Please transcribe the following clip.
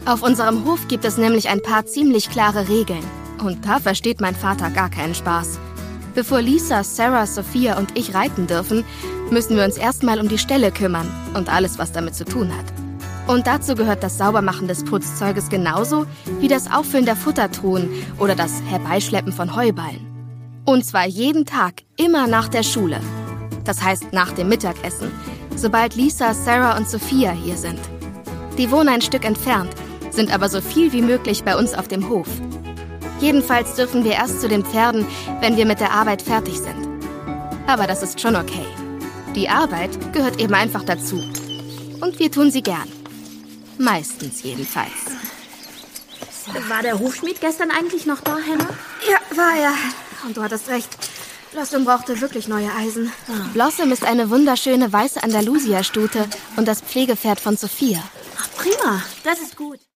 Auf unserem Hof gibt es nämlich ein paar ziemlich klare Regeln. Und da versteht mein Vater gar keinen Spaß. Bevor Lisa, Sarah, Sophia und ich reiten dürfen, müssen wir uns erstmal um die Ställe kümmern und alles, was damit zu tun hat. Und dazu gehört das Saubermachen des Putzzeuges genauso wie das Auffüllen der Futtertruhen oder das Herbeischleppen von Heuballen. Und zwar jeden Tag, immer nach der Schule. Das heißt nach dem Mittagessen, sobald Lisa, Sarah und Sophia hier sind. Die wohnen ein Stück entfernt, sind aber so viel wie möglich bei uns auf dem Hof. Jedenfalls dürfen wir erst zu den Pferden, wenn wir mit der Arbeit fertig sind. Aber das ist schon okay. Die Arbeit gehört eben einfach dazu. Und wir tun sie gern. Meistens jedenfalls. War der Hufschmied gestern eigentlich noch da, Hannah? Ja, war er. Und du hattest recht. Blossom brauchte wirklich neue Eisen. Blossom ist eine wunderschöne weiße Andalusia-Stute und das Pflegepferd von Sophia. Ach, prima. Das ist gut.